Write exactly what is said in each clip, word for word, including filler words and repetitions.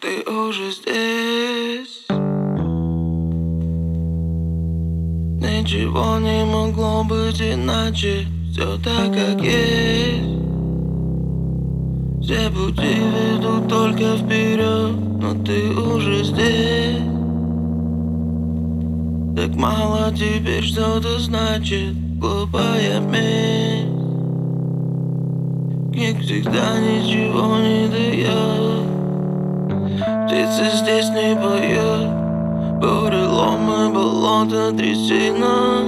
ты уже здесь. Ничего не могло быть иначе, все так, как есть. Все пути ведут только вперед, но ты уже здесь. Так мало теперь что-то значит, глупая месть. Книг всегда ничего не дает, птица здесь не поет. Буреломы, болото, трясина.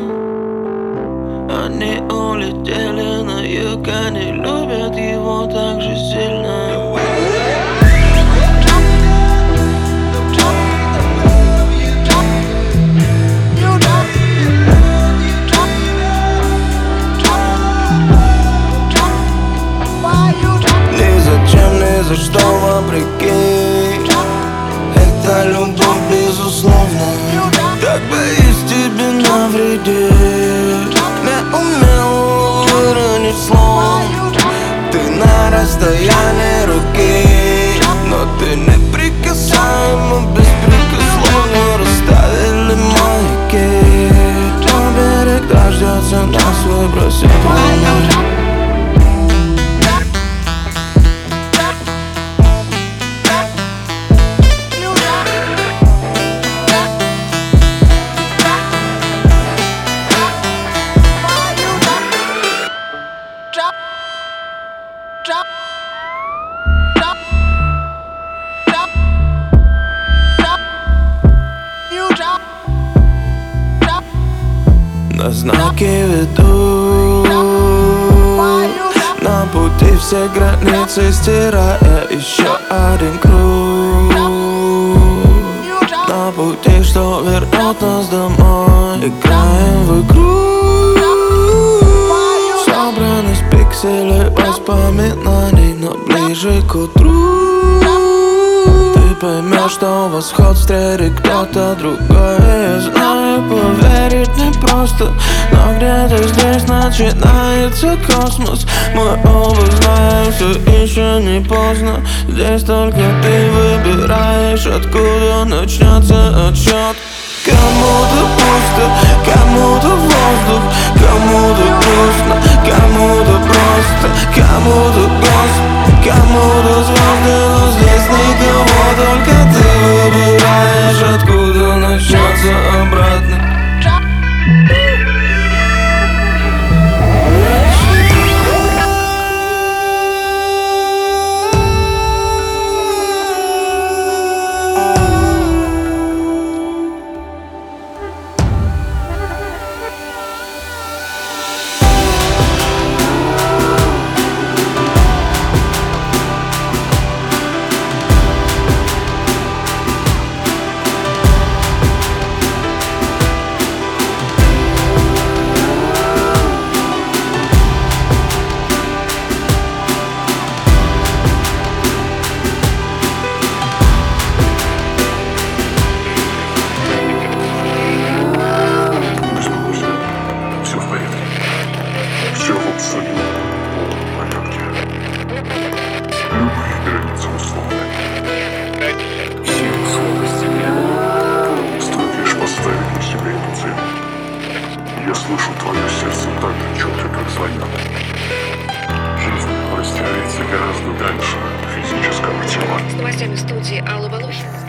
Они улетели на юг, они любят его так же сильно. Ни зачем, ни за что вопреки. Это любовь безусловно. Как боюсь тебе навредить. Не умел выронить слов. Ты на расстоянии руки, но ты неприкасаема, беспрекословно. Расставили маяки, но берег дождется нас, выбросит волны. На знаки ведут, на пути все границы стирая еще один круг. На пути, что вернет нас домой, играем в игру. Собранность пикселей воспоминаний, но ближе к утру ты поймешь, что восход встретит кто-то другой. Я знаю, поверить непросто, но где-то здесь начинается космос. Мы оба знаем, все еще не поздно. Здесь только ты выбираешь, откуда начнется отсчет. Кому-то пусто, кому-то воздух, кому-то грустно, кому-то просто, кому-то гост, кому-то звезды, но здесь никого, только ты выбираешь, откуда начнется обратно. Я слышу твое сердце так же четко, как звонят. Жизнь простирается гораздо дальше физического тела. С новостями в студии Алла Волохина.